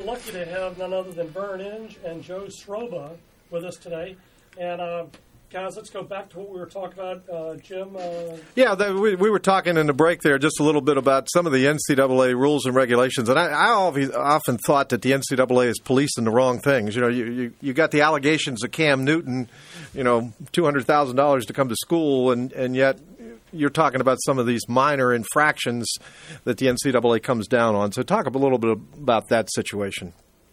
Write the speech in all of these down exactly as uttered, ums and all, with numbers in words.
lucky to have none other than Vern Inge and Joe Stroba with us today. And, uh, guys, let's go back to what we were talking about. Uh, Jim? Uh, yeah, the, we, we were talking in the break there just a little bit about some of the N C double A rules and regulations. And I, I always, often thought that the N C double A is policing the wrong things. You know, you, you, you got the allegations of Cam Newton, you know, two hundred thousand dollars to come to school, and, and yet you're talking about some of these minor infractions that the N C double A comes down on. So talk a little bit about that situation.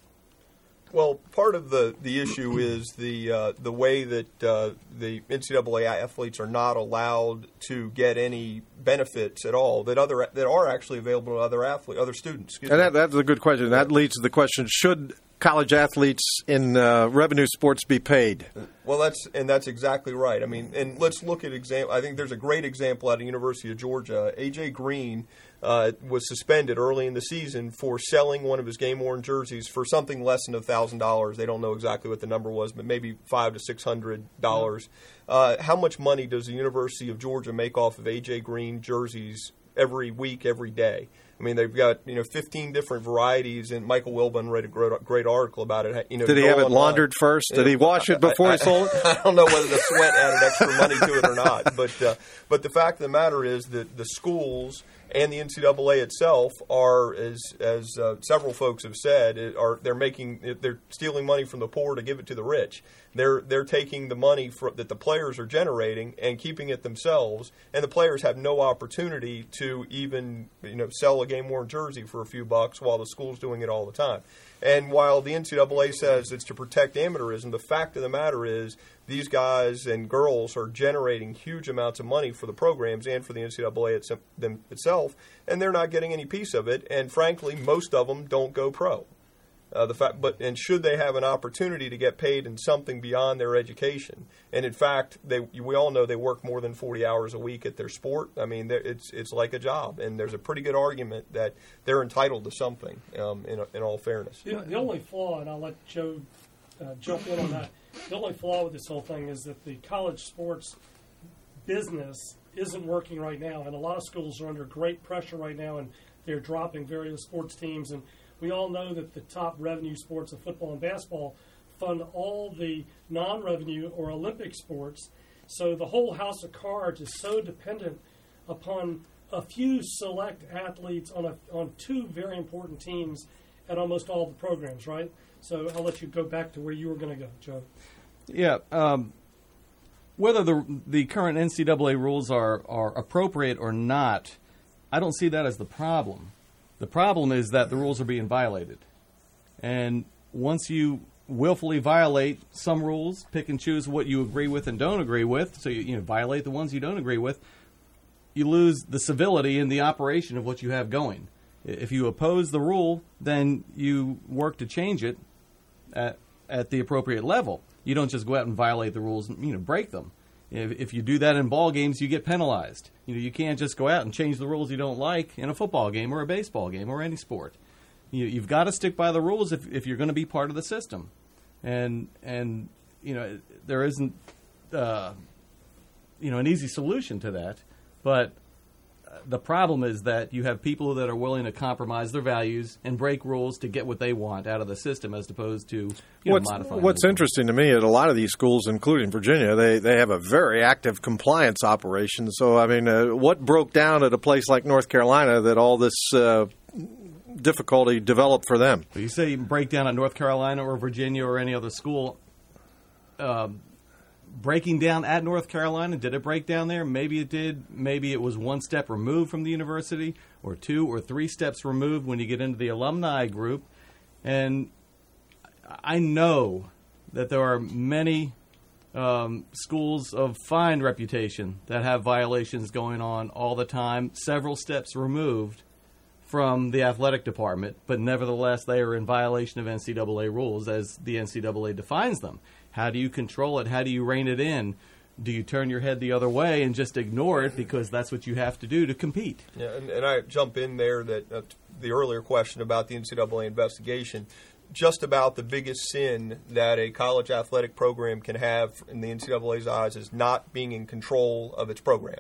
Well, part of the, the issue is the uh, the way that uh, the N C double A athletes are not allowed to get any benefits at all that other that are actually available to other athletes, other students. And that, that's a good question. That leads to the question: should college athletes in uh, revenue sports be paid? Well, that's and that's exactly right. I mean, and let's look at example. I think there's a great example out of University of Georgia. A J Green uh, was suspended early in the season for selling one of his game-worn jerseys for something less than a thousand dollars. They don't know exactly what the number was, but maybe five to six hundred dollars. Uh, how much money does the University of Georgia make off of A J Green jerseys every week, every day? I mean, they've got, you know, fifteen different varieties, and Michael Wilbon read a great, great article about it. You know, Did he have it laundered first? Did he wash it before I, he sold it? I don't know whether the sweat added extra money to it or not, but uh, but the fact of the matter is that the schools and the N C double A itself are, as as uh, several folks have said, are they're making they're stealing money from the poor to give it to the rich. They're they're taking the money for, that the players are generating and keeping it themselves, and the players have no opportunity to even you know sell a game-worn jersey for a few bucks while the school's doing it all the time. And while the N C double A says it's to protect amateurism, the fact of the matter is these guys and girls are generating huge amounts of money for the programs and for the N C double A itself, and they're not getting any piece of it. And frankly, most of them don't go pro. Uh, the fact, but and should they have an opportunity to get paid in something beyond their education? And in fact, they we all know they work more than forty hours a week at their sport. I mean, it's it's like a job, and there's a pretty good argument that they're entitled to something. Um, in in all fairness, the, the only flaw, and I'll let Joe uh, jump in on that. The only flaw with this whole thing is that the college sports business isn't working right now, and a lot of schools are under great pressure right now, and they're dropping various sports teams. And we all know that the top revenue sports of football and basketball fund all the non-revenue or Olympic sports. So the whole house of cards is so dependent upon a few select athletes on a, on two very important teams at almost all the programs, right? So I'll let you go back to where you were going to go, Joe. Yeah. Um, whether the the current N C double A rules are, are appropriate or not, I don't see that as the problem. The problem is that the rules are being violated. And once you willfully violate some rules, pick and choose what you agree with and don't agree with, so you, you know, violate the ones you don't agree with, you lose the civility in the operation of what you have going. If you oppose the rule, then you work to change it at, at the appropriate level. You don't just go out and violate the rules and you know, break them. If, if you do that in ball games, you get penalized. You know, you can't just go out and change the rules you don't like in a football game or a baseball game or any sport. You, you've got to stick by the rules if, if you're going to be part of the system. And and you know there isn't uh, you know an easy solution to that. But the problem is that you have people that are willing to compromise their values and break rules to get what they want out of the system, as opposed to you know, what's, modifying. What's interesting to me at a lot of these schools, including Virginia, they, they have a very active compliance operation. So, I mean, uh, what broke down at a place like North Carolina that all this uh, difficulty developed for them? You say you break down at North Carolina or Virginia or any other school. Um, Breaking down at North Carolina, did it break down there? Maybe it did. Maybe it was one step removed from the university, or two or three steps removed when you get into the alumni group. And I know that there are many um, schools of fine reputation that have violations going on all the time, several steps removed from the athletic department, but nevertheless they are in violation of N C double A rules as the N C double A defines them. How do you control it? How do you rein it in? Do you turn your head the other way and just ignore it because that's what you have to do to compete? Yeah, and, and I jump in there that uh, the earlier question about the N C double A investigation, just about the biggest sin that a college athletic program can have in the N C double A's eyes is not being in control of its program.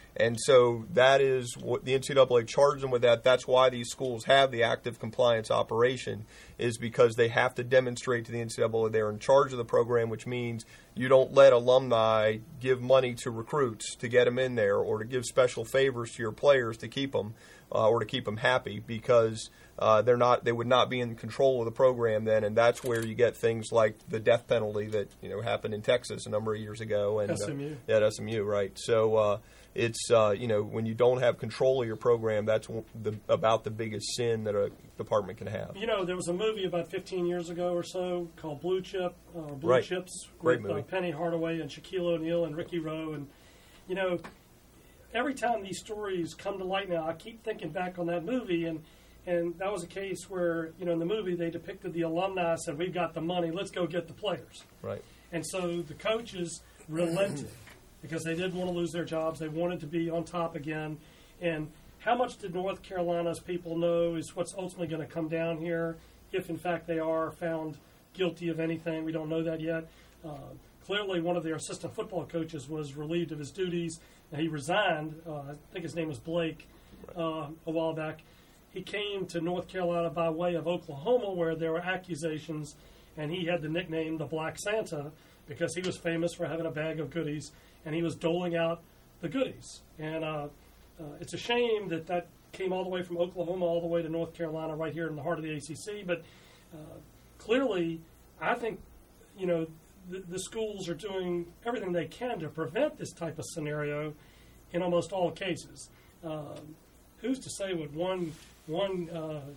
And so that is what the N C double A charged them with that. That's why these schools have the active compliance operation, is because they have to demonstrate to the N C double A they're in charge of the program, which means you don't let alumni give money to recruits to get them in there or to give special favors to your players to keep them uh, or to keep them happy, because uh, they're not they would not be in control of the program then, and that's where you get things like the death penalty that you know happened in Texas a number of years ago. And S M U. Uh, yeah, at S M U, right. So uh, it's, uh, you know, when you don't have control of your program, that's the, about the biggest sin that a department can have. You know, there was a movie about fifteen years ago or so called Blue Chip, uh, Blue Right. Chips, Great with uh, movie. Penny Hardaway and Shaquille O'Neal and Ricky Rowe. And, you know, every time these stories come to light now, I keep thinking back on that movie. And, and that was a case where, you know, in the movie they depicted the alumni, said, we've got the money, let's go get the players. Right. And so the coaches relented because they didn't want to lose their jobs. They wanted to be on top again. And how much did North Carolina's people know is what's ultimately going to come down here, if in fact they are found guilty of anything. We don't know that yet. Uh, clearly, one of their assistant football coaches was relieved of his duties. And he resigned. Uh, I think his name was Blake uh, a while back. He came to North Carolina by way of Oklahoma, where there were accusations, and he had the nickname the Black Santa because he was famous for having a bag of goodies, and he was doling out the goodies. And uh, uh, it's a shame that that came all the way from Oklahoma all the way to North Carolina, right here in the heart of the A C C. But uh, clearly, I think, you know, the, the schools are doing everything they can to prevent this type of scenario in almost all cases. Um, who's to say what one one uh, uh,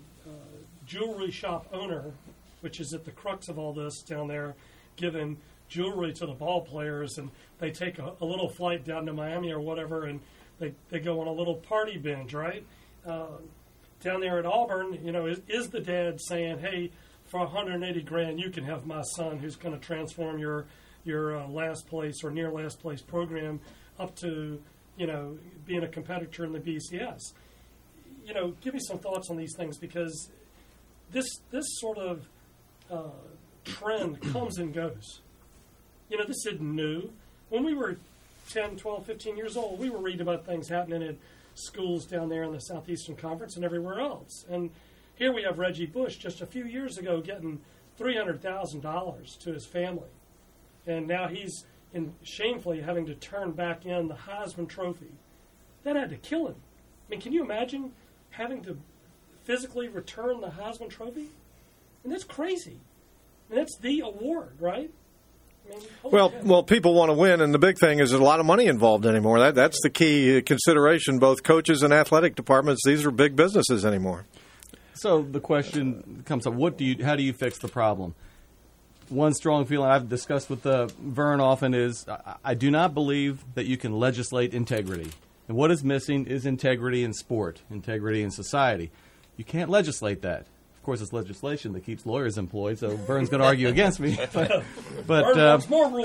jewelry shop owner, which is at the crux of all this down there, giving jewelry to the ball players, and they take a, a little flight down to Miami or whatever, and they, they go on a little party binge, right? Uh, down there at Auburn, you know, is, is the dad saying, hey, for one hundred eighty grand, you can have my son who's going to transform your your uh, last place or near last place program up to, you know, being a competitor in the B C S. You know, give me some thoughts on these things, because this this sort of uh, trend comes and goes. You know, this isn't new. When we were ten, twelve, fifteen years old, we were reading about things happening at schools down there in the Southeastern Conference and everywhere else. And here we have Reggie Bush just a few years ago getting three hundred thousand dollars to his family. And now he's in shamefully having to turn back in the Heisman Trophy. That had to kill him. I mean, can you imagine having to physically return the Heisman Trophy? And that's crazy. And that's the award, right? I mean, Well, cow. well, people want to win, and the big thing is there's a lot of money involved anymore. That that's the key consideration. Both coaches and athletic departments; these are big businesses anymore. So the question comes up: What do you? How do you fix the problem? One strong feeling I've discussed with uh, Vern often is I, I do not believe that you can legislate integrity. And what is missing is integrity in sport, integrity in society. You can't legislate that. Of course, it's legislation that keeps lawyers employed, so Vern's going to argue against me. But, but Vern uh, wants more rules.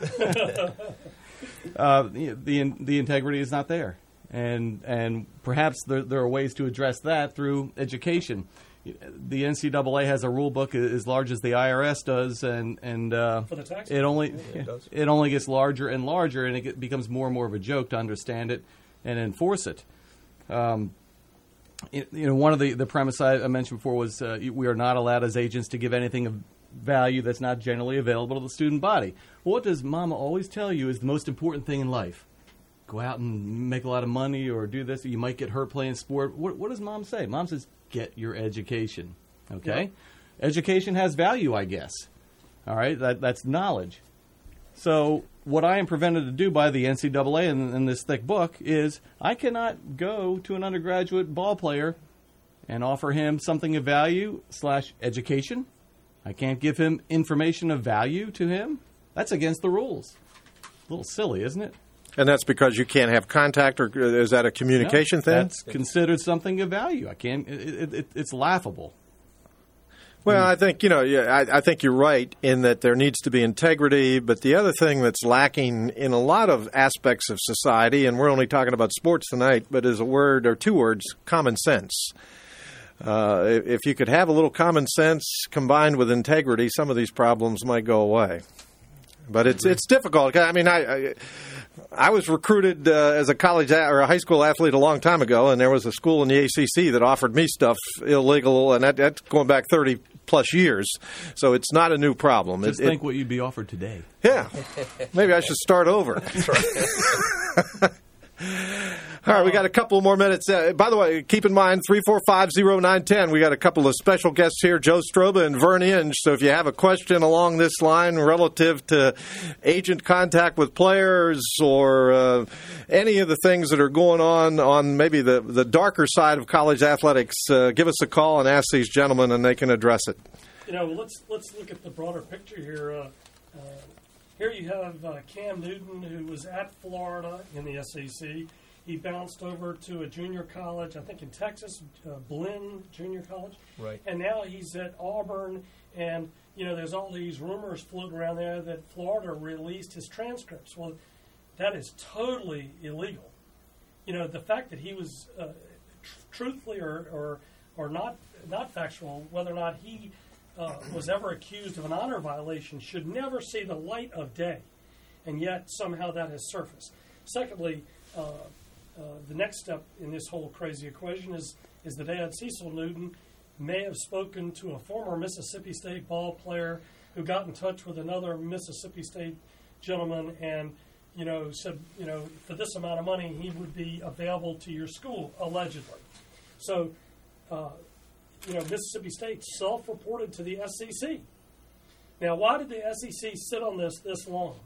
uh, the, the the integrity is not there, and and perhaps there, there are ways to address that through education. The N C double A has a rule book as large as the I R S does, and and uh, For the tax? it only Yeah, it does. it only gets larger and larger, and it get, becomes more and more of a joke to understand it and enforce it. Um, it- you know, one of the the premise I, I mentioned before was uh, we are not allowed as agents to give anything of value that's not generally available to the student body. Well, what does Mama always tell you is the most important thing in life? Go out and make a lot of money or do this. You might get hurt playing sport. What, what does Mom say? Mom says, get your education. Okay? Yeah. Education has value, I guess. All right? That, that's knowledge. So what I am prevented to do by the N C double A in, in this thick book is I cannot go to an undergraduate ball player and offer him something of value slash education. I can't give him information of value to him. That's against the rules. A little silly, isn't it? And that's because you can't have contact, or is that a communication No, thing? That's considered something of value. I can't. It, it, it, it's laughable. Well, I think, you know, yeah, I, I think you're right in that there needs to be integrity, but the other thing that's lacking in a lot of aspects of society, and we're only talking about sports tonight, but is a word or two words, common sense. Uh, if, if you could have a little common sense combined with integrity, some of these problems might go away. But it's it's difficult. I mean, I, I I was recruited uh, as a college a- or a high school athlete a long time ago, and there was a school in the A C C that offered me stuff illegal, and that, that's going back thirty plus years. So it's not a new problem. Just it, think it, what you'd be offered today. Yeah. Maybe I should start over. All right, we got a couple more minutes. Uh, by the way, keep in mind, three four five, zero nine one zero. We got a couple of special guests here, Joe Stroba and Vern Inge. So if you have a question along this line relative to agent contact with players or uh, any of the things that are going on on maybe the, the darker side of college athletics, uh, give us a call and ask these gentlemen, and they can address it. You know, let's let's look at the broader picture here. Uh, uh, here you have uh, Cam Newton, who was at Florida in the S E C. He bounced over to a junior college, I think in Texas, uh, Blinn Junior College. Right. And now he's at Auburn, and, you know, there's all these rumors floating around there that Florida released his transcripts. Well, that is totally illegal. You know, the fact that he was uh, tr- truthfully or, or, or not, not factual, whether or not he uh, was ever accused of an honor violation should never see the light of day. And yet, somehow that has surfaced. Secondly, uh, Uh, the next step in this whole crazy equation is, is the dad, Cecil Newton, may have spoken to a former Mississippi State ball player who got in touch with another Mississippi State gentleman and, you know, said, you know, for this amount of money, he would be available to your school, allegedly. So, uh, you know, Mississippi State self-reported to the S E C. Now, why did the S E C sit on this this long?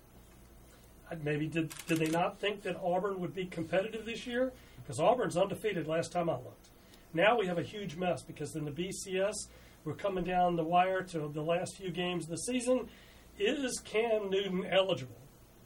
Maybe did did they not think that Auburn would be competitive this year? Because Auburn's undefeated last time I looked. Now we have a huge mess because in the B C S, we're coming down the wire to the last few games of the season. Is Cam Newton eligible?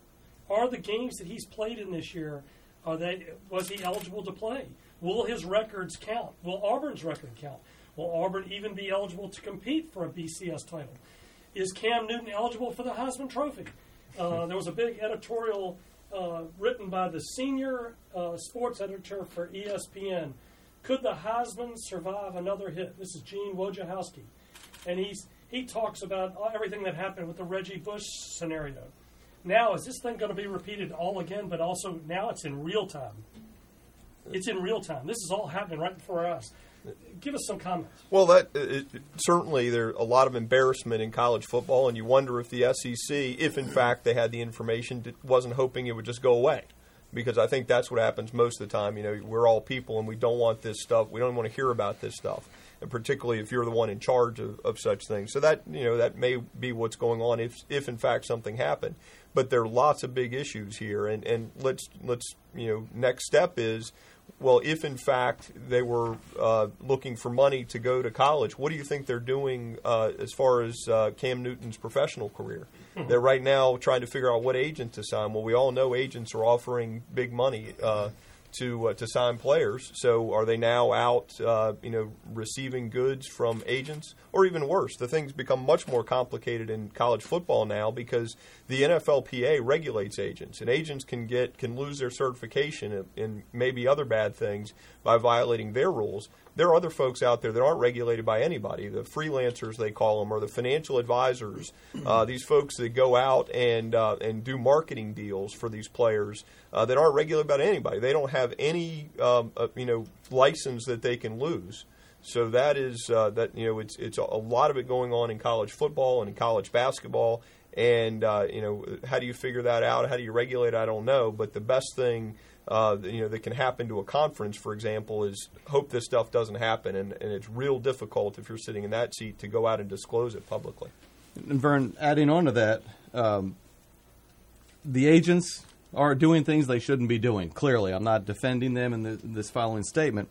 Are the games that he's played in this year, are they was he eligible to play? Will his records count? Will Auburn's record count? Will Auburn even be eligible to compete for a B C S title? Is Cam Newton eligible for the Heisman Trophy? Uh, there was a big editorial uh, written by the senior uh, sports editor for E S P N. Could the Heisman survive another hit? This is Gene Wojciechowski. And he's, he talks about everything that happened with the Reggie Bush scenario. Now, is this thing going to be repeated all again, but also now it's in real time? It's in real time. This is all happening right before us. Give us some comments. Well, that it, it, certainly there's a lot of embarrassment in college football, and you wonder if the S E C, if in fact they had the information, wasn't hoping it would just go away. Because I think that's what happens most of the time. You know, we're all people, and we don't want this stuff. We don't want to hear about this stuff, and particularly if you're the one in charge of, of such things. So that you know that may be what's going on if if in fact something happened. But there are lots of big issues here, and, and let's let's you know next step is. Well, if in fact they were uh, looking for money to go to college, what do you think they're doing uh, as far as uh, Cam Newton's professional career? Mm-hmm. They're right now trying to figure out what agent to sign. Well, we all know agents are offering big money uh, to uh, to sign players. So are they now out, uh, you know, receiving goods from agents? Or even worse, the things become much more complicated in college football now because the N F L P A regulates agents, and agents can get can lose their certification and, and maybe other bad things by violating their rules. There are other folks out there that aren't regulated by anybody. The freelancers, they call them, or the financial advisors. Uh, these folks that go out and uh, and do marketing deals for these players uh, that aren't regulated by anybody. They don't have any um, uh, you know license that they can lose. So that is uh, that you know it's it's a lot of it going on in college football and in college basketball. And uh, you know how do you figure that out? How do you regulate it? I don't know. But the best thing. Uh, you know, that can happen to a conference, for example, is hope this stuff doesn't happen, and, and it's real difficult if you're sitting in that seat to go out and disclose it publicly. And Vern, adding on to that, um, the agents are doing things they shouldn't be doing. Clearly, I'm not defending them in, the, in this following statement,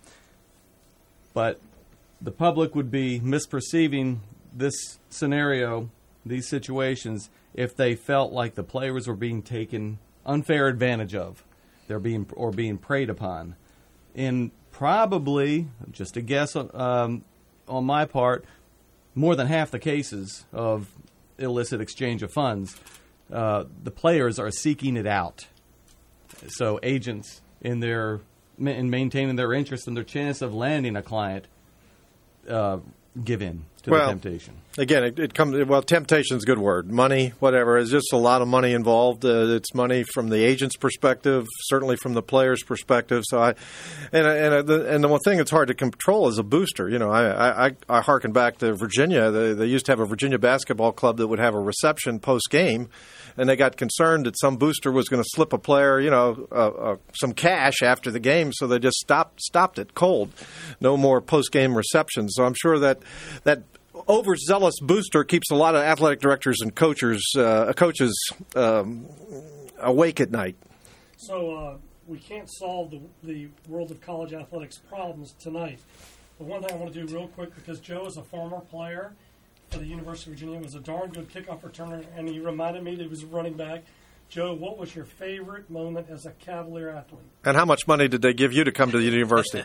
but the public would be misperceiving this scenario, these situations, if they felt like the players were being taken unfair advantage of. They're being or being preyed upon. In probably, just a guess um, on my part, more than half the cases of illicit exchange of funds, uh, the players are seeking it out. So agents, in their in maintaining their interest and their chance of landing a client, uh, give in to well, the temptation. again, it, it comes, well, temptation is a good word. Money, whatever. There's just a lot of money involved. Uh, it's money from the agent's perspective, certainly from the player's perspective. So I, and, and, the, and the one thing that's hard to control is a booster. You know, I, I, I harken back to Virginia. They, they used to have a Virginia basketball club that would have a reception post-game, and they got concerned that some booster was going to slip a player, you know, uh, uh, some cash after the game, so they just stopped stopped it cold. No more post-game receptions. So I'm sure that that overzealous booster keeps a lot of athletic directors and coaches uh, coaches um, awake at night. So uh, we can't solve the, the world of college athletics problems tonight. But one thing I want to do real quick, because Joe is a former player for the University of Virginia, was a darn good kickoff returner, and he reminded me that he was a running back. Joe, what was your favorite moment as a Cavalier athlete? And how much money did they give you to come to the university?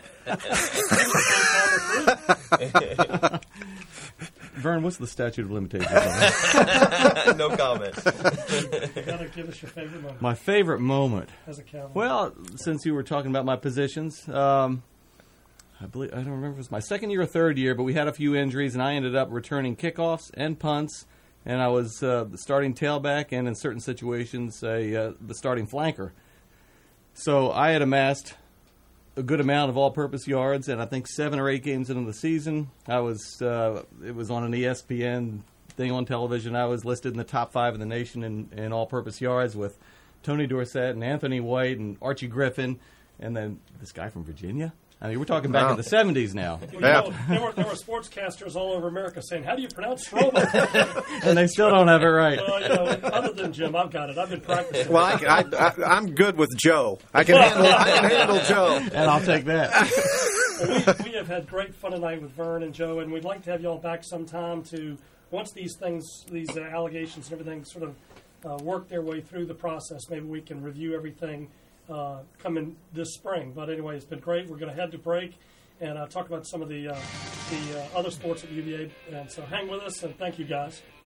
Vern, what's the statute of limitations on that? No comment. You got to give us your favorite moment My favorite moment. as a Cavalier. Well, since you were talking about my positions, um, I believe I don't remember if it was my second year or third year, but we had a few injuries, and I ended up returning kickoffs and punts, and I was uh, the starting tailback, and in certain situations, a, uh, the starting flanker. So I had amassed a good amount of all-purpose yards, and I think seven or eight games into the season, I was uh, it was on an E S P N thing on television. I was listed in the top five in the nation in, in all-purpose yards with Tony Dorsett and Anthony White and Archie Griffin, and then this guy from Virginia. I mean, we're talking back Wow. in the seventies now. Well, you know, there, were, there were sportscasters all over America saying, "How do you pronounce Strowman?" And they still don't have it right. Well, you know, other than Jim, I've got it. I've been practicing. Well, I, I, I, I'm good with Joe. I can handle, I can handle Joe. And I'll take that. Well, we, we have had great fun tonight with Vern and Joe, and we'd like to have you all back sometime to, once these things, these uh, allegations and everything sort of uh, work their way through the process, maybe we can review everything uh, coming this spring. But anyway, it's been great. We're going to head to break and uh, talk about some of the, uh, the uh, other sports at U V A. And so hang with us, and thank you, guys.